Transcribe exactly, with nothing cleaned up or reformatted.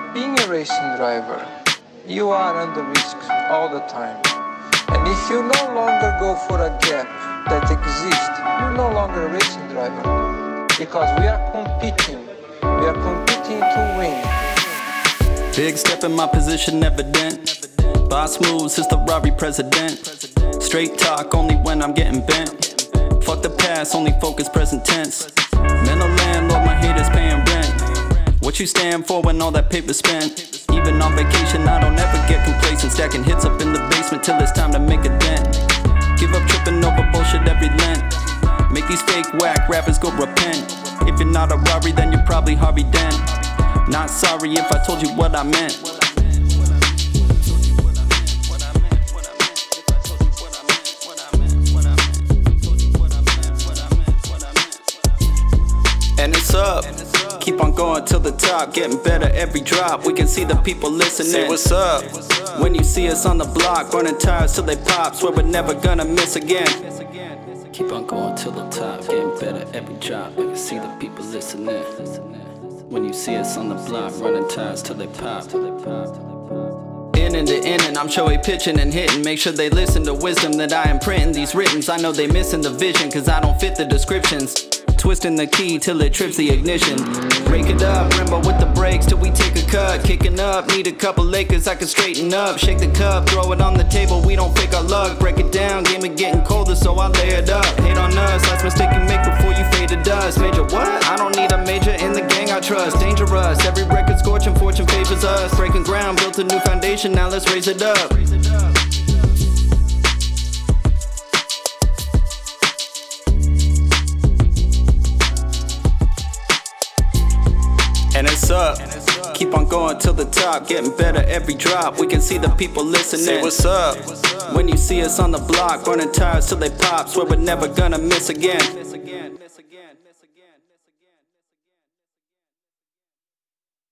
Being a racing driver, you are under risk all the time. And if you no longer go for a gap that exists, you're no longer a racing driver. Because we are competing. We are competing to win. Big step in my position evident. Boss moves is the Rari president. Straight talk only when I'm getting bent. Fuck the past, only focus present tense. Mental landlord, my haters paying rent. What you stand for when all that paper's spent? Even on vacation, I don't ever get complacent. Stacking hits up in the basement till it's time to make a dent. Give up tripping over bullshit every Lent. Make these fake whack rappers go repent. If you're not a Rari, then you're probably Harvey Dent. Not sorry if I told you what I meant. And it's up. Keep on going till the top, getting better every drop. We can see the people listening. Say what's up. When you see us on the block, burning tires till they pop. Swear we're never gonna miss again. Keep on going till the top, getting better every drop. We can see the people listening. When you see us on the block, running tires till they pop. In and to in and I'm showing pitching and hitting. Make sure they listen to wisdom that I am printing. These writtens, I know they missing the vision, cause I don't fit the descriptions. Twisting the key till it trips the ignition. Break it up, Rambo with the brakes till we take a cut. Kicking up, need a couple acres I can straighten up. Shake the cup, throw it on the table, we don't fake our luck. Break it down, game it getting colder so I lay it up. Hate on us, last mistake you make before you fade to dust. Major what? I don't need a major in the gang I trust. Dangerous, every record scorching, fortune favors us. Breaking ground, built a new foundation, now let's raise it up. And it's up. Keep on going till the top, getting better every drop. We can see the people listening. Say what's up. When you see us on the block, burning tires till they pop. Swear we're never gonna miss again.